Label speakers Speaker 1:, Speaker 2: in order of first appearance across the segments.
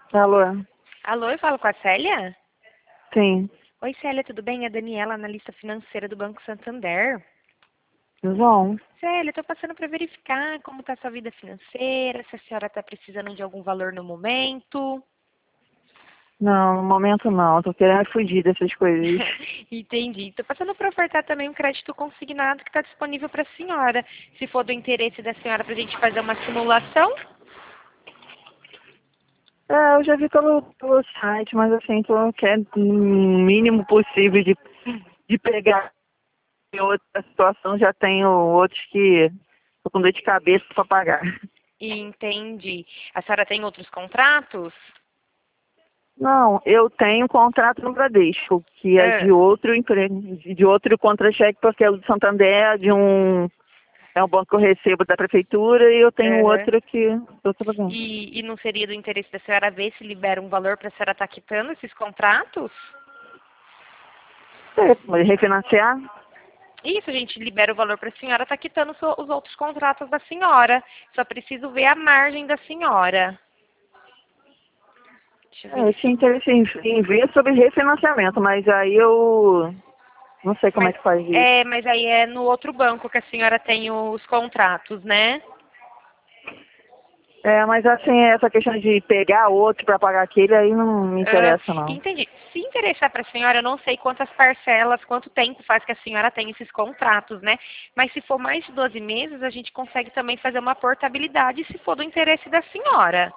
Speaker 1: Alô?
Speaker 2: Alô, eu falo com a Célia?
Speaker 1: Sim.
Speaker 2: Oi, Célia, tudo bem? É a Daniela, analista financeira do Banco Santander.
Speaker 1: João?
Speaker 2: Célia, estou passando para verificar como está a sua vida financeira, se a senhora está precisando de algum valor no momento.
Speaker 1: Não, no momento não. Tô querendo fugir dessas coisas.
Speaker 2: Entendi. Estou passando para ofertar também um crédito consignado que está disponível para a senhora. Se for do interesse da senhora para a gente fazer uma simulação.
Speaker 1: Eu já vi pelo site, mas assim, tô querendo o mínimo possível de pegar. Em outra situação, já tenho outros que tô com dor de cabeça para pagar.
Speaker 2: Entendi. A senhora tem outros contratos?
Speaker 1: Não, eu tenho contrato no Bradesco, que é
Speaker 2: Ah,
Speaker 1: de outro emprego, de outro contra-cheque, porque o do Santander é um banco que eu recebo da prefeitura e eu tenho
Speaker 2: aham.
Speaker 1: outro que eu tô fazendo.
Speaker 2: E não seria do interesse da senhora ver se libera um valor para a senhora estar quitando esses contratos?
Speaker 1: Mas refinanciar?
Speaker 2: Isso, a gente libera o valor para a senhora estar quitando os outros contratos da senhora. Só preciso ver a margem da senhora. Deixa eu
Speaker 1: Eu tinha
Speaker 2: verificar.
Speaker 1: interesse em ver sobre refinanciamento, mas aí eu não sei como é
Speaker 2: Mas,
Speaker 1: que faz isso.
Speaker 2: mas aí é no outro banco que a senhora tem os contratos, né?
Speaker 1: Mas assim, essa questão de pegar outro para pagar aquele aí não me
Speaker 2: Ah,
Speaker 1: interessa, não.
Speaker 2: entendi. Se interessar para a senhora, eu não sei quantas parcelas, quanto tempo faz que a senhora tem esses contratos, né? Mas se for mais de 12 meses, a gente consegue também fazer uma portabilidade se for do interesse da senhora.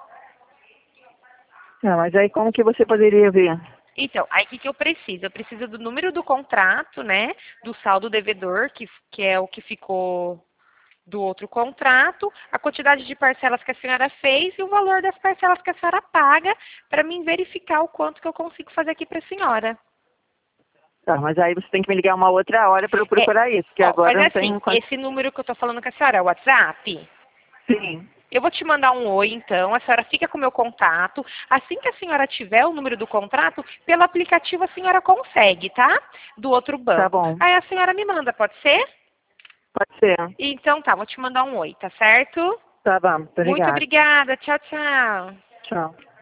Speaker 1: Mas aí como que você poderia ver?
Speaker 2: Então, aí o que eu preciso? Eu preciso do número do contrato, né? Do saldo devedor, que é o que ficou do outro contrato, a quantidade de parcelas que a senhora fez e o valor das parcelas que a senhora paga, para mim verificar o quanto que eu consigo fazer aqui para a senhora.
Speaker 1: Tá, mas aí você tem que me ligar uma outra hora para eu
Speaker 2: É,
Speaker 1: procurar isso, porque
Speaker 2: ó,
Speaker 1: agora
Speaker 2: faz
Speaker 1: eu não
Speaker 2: assim,
Speaker 1: tenho.
Speaker 2: esse número que eu tô falando com a senhora é o WhatsApp?
Speaker 1: Sim,
Speaker 2: Eu vou te mandar um oi, então, a senhora fica com o meu contato. Assim que a senhora tiver o número do contrato, pelo aplicativo a senhora consegue, tá? Do outro
Speaker 1: tá
Speaker 2: banco.
Speaker 1: bom.
Speaker 2: Aí a senhora me manda, pode ser?
Speaker 1: Pode ser.
Speaker 2: Então tá, vou te mandar um oi, tá certo?
Speaker 1: Tá bom,
Speaker 2: Muito
Speaker 1: obrigada.
Speaker 2: obrigada, tchau, tchau.
Speaker 1: Tchau.